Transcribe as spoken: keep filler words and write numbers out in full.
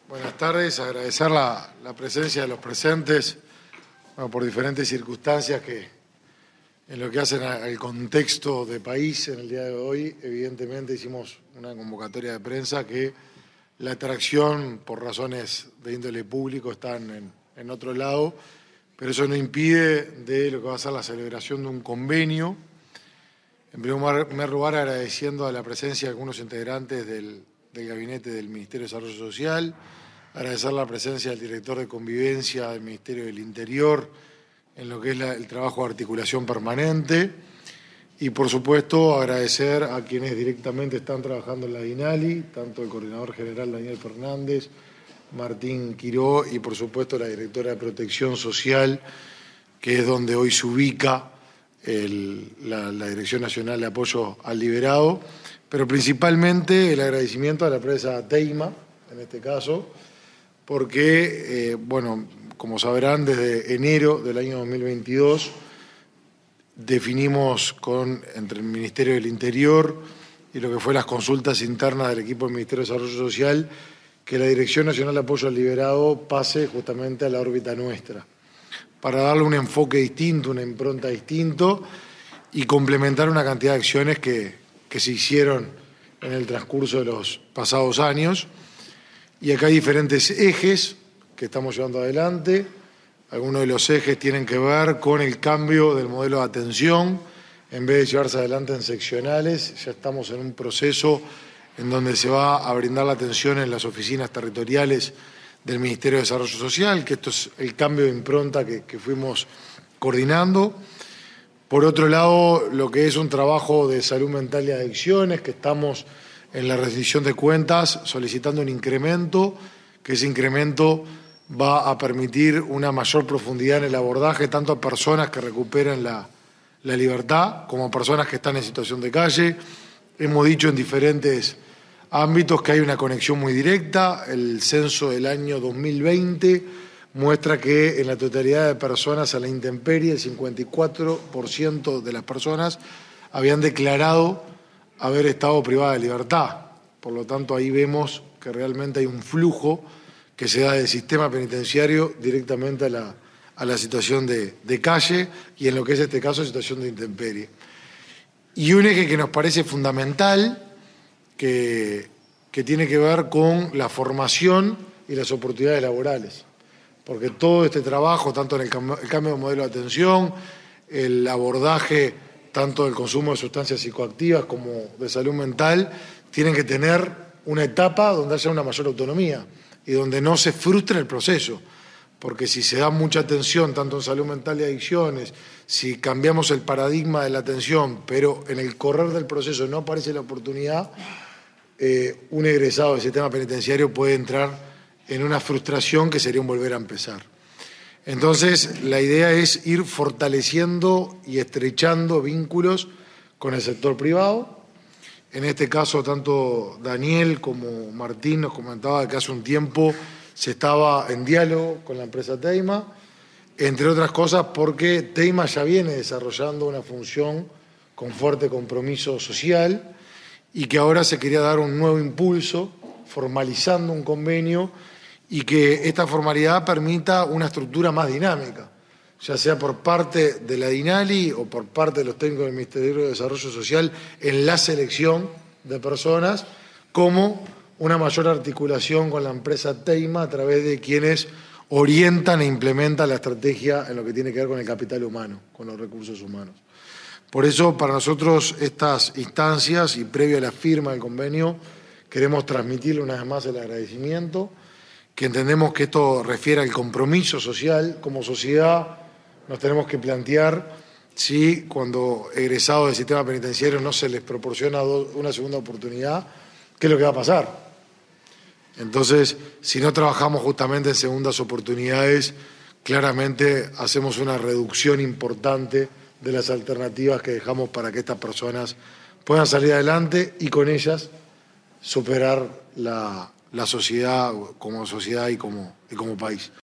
Buenas tardes, agradecer la, la presencia de los presentes, bueno, por diferentes circunstancias que en lo que hacen al contexto de país en el día de hoy, evidentemente hicimos una convocatoria de prensa que la atracción por razones de índole público están en, en otro lado, pero eso no impide de lo que va a ser la celebración de un convenio. En primer lugar, agradeciendo a la presencia de algunos integrantes del, del gabinete del Ministerio de Desarrollo Social, agradecer la presencia del director de Convivencia del Ministerio del Interior en lo que es la, el trabajo de articulación permanente y, por supuesto, agradecer a quienes directamente están trabajando en la DINALI, tanto el coordinador general Daniel Fernández, Martín Quiró y, por supuesto, la directora de Protección Social, que es donde hoy se ubica el, la, la Dirección Nacional de Apoyo al Liberado, pero principalmente el agradecimiento a la empresa Teima, en este caso, porque, eh, bueno, como sabrán, desde enero del año dos mil veintidós definimos con, entre el Ministerio del Interior y lo que fue las consultas internas del equipo del Ministerio de Desarrollo Social, que la Dirección Nacional de Apoyo al Liberado pase justamente a la órbita nuestra, para darle un enfoque distinto, una impronta distinto y complementar una cantidad de acciones que, que se hicieron en el transcurso de los pasados años. Y acá hay diferentes ejes que estamos llevando adelante. Algunos de los ejes tienen que ver con el cambio del modelo de atención. En vez de llevarse adelante en seccionales, ya estamos en un proceso en donde se va a brindar la atención en las oficinas territoriales del Ministerio de Desarrollo Social, que esto es el cambio de impronta que, que fuimos coordinando. Por otro lado, lo que es un trabajo de salud mental y adicciones, que estamos en la rendición de cuentas solicitando un incremento, que ese incremento va a permitir una mayor profundidad en el abordaje, tanto a personas que recuperen la, la libertad como a personas que están en situación de calle. Hemos dicho en diferentes ámbitos que hay una conexión muy directa. El censo del año dos mil veinte muestra que en la totalidad de personas a la intemperie, el cincuenta y cuatro por ciento de las personas habían declarado haber estado privada de libertad. Por lo tanto, ahí vemos que realmente hay un flujo que se da del sistema penitenciario directamente a la, a la situación de, de calle y en lo que es este caso situación de intemperie. Y un eje que nos parece fundamental, que, que tiene que ver con la formación y las oportunidades laborales. Porque todo este trabajo, tanto en el, cam el cambio de modelo de atención, el abordaje tanto del consumo de sustancias psicoactivas como de salud mental, tienen que tener una etapa donde haya una mayor autonomía y donde no se frustre el proceso. Porque si se da mucha atención, tanto en salud mental y adicciones, si cambiamos el paradigma de la atención, pero en el correr del proceso no aparece la oportunidad, eh, un egresado del sistema penitenciario puede entrar en una frustración que sería un volver a empezar. Entonces, la idea es ir fortaleciendo y estrechando vínculos con el sector privado. En este caso, tanto Daniel como Martín nos comentaba que hace un tiempo se estaba en diálogo con la empresa Teima, entre otras cosas porque Teima ya viene desarrollando una función con fuerte compromiso social y que ahora se quería dar un nuevo impulso, formalizando un convenio y que esta formalidad permita una estructura más dinámica, ya sea por parte de la DINALI o por parte de los técnicos del Ministerio de Desarrollo Social en la selección de personas, como una mayor articulación con la empresa Teima a través de quienes orientan e implementan la estrategia en lo que tiene que ver con el capital humano, con los recursos humanos. Por eso, para nosotros, estas instancias y previo a la firma del convenio, queremos transmitirle una vez más el agradecimiento, que entendemos que esto refiere al compromiso social. Como sociedad nos tenemos que plantear si cuando egresados del sistema penitenciario no se les proporciona una segunda oportunidad, ¿qué es lo que va a pasar? Entonces, si no trabajamos justamente en segundas oportunidades, claramente hacemos una reducción importante de las alternativas que dejamos para que estas personas puedan salir adelante y con ellas superar la la sociedad como sociedad y como, y como país.